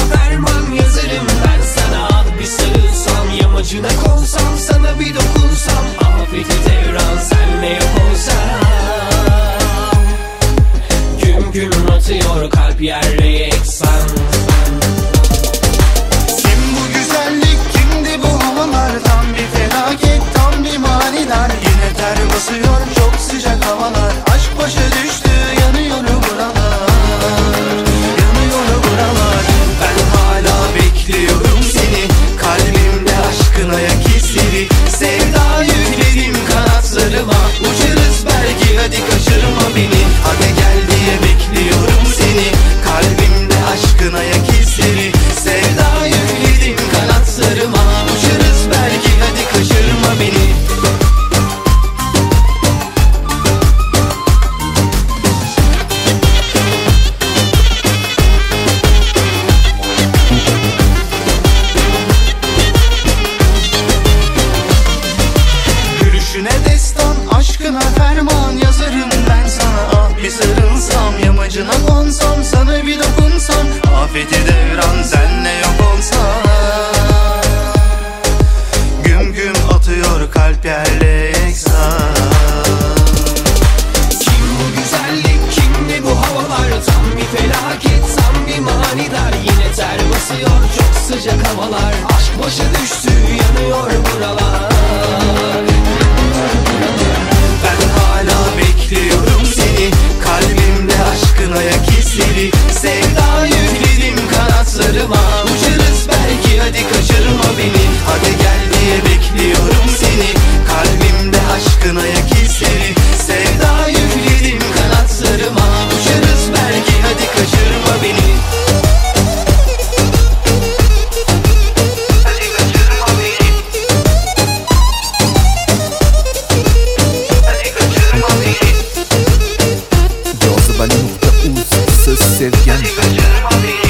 ferman yazarım ben sana. Bir sarılsam, yamacına konsam, sana bir dokunsam, afeti devran senle yok olsam. Güm güm atıyor kalp yerle yeksan. Kim bu güzellik, kimdi bu havalar? Tam bir felaket, tam bir manidar. Yine ter basıyor çok sıcak havalar. Aşk başa düştü, yanıyor buralar, yanıyor buralar. Ben hala bekliyorum seni, kalbimde aşkın ayak izleri. Sevda yükledim kanatlarıma, uçarız belki, hadi kaçırma beni. Hadi gel diye bekliyorum seni, kalbimde aşkın ayak izleri. Sevda yükledim kanatlarıma, uçarız belki, hadi kaçırma beni. Gülüşüne destan, aşkına ferman yazarım ben sana. Ah bir sarılsam, yamacına konsam, sana bir dokunsam, afeti devran senle yok olsa. Güm güm atıyor kalp yerle yeksan. Kim bu güzellik, kimdi bu havalar? Tam bir felaket, tam bir manidar. Yine ter basıyor çok sıcak havalar. Aşk başa düştü, yanıyor buralar. Ben hala bekliyorum seni, kalbimde aşkın ayak izleri. Sevda yükledim kanatlarıma, uçarız belki, hadi kaçırma beni. Hadi gel diye bekliyorum seni, kalbimde aşkın ayak izleri. Sevda yükledim kanatlarıma, uçarız belki, hadi kaçırma beni. Hadi kaçırma beni. Hadi kaçırma beni. Cazibe.uz Söz Sevgen. Hadi kaçırma beni.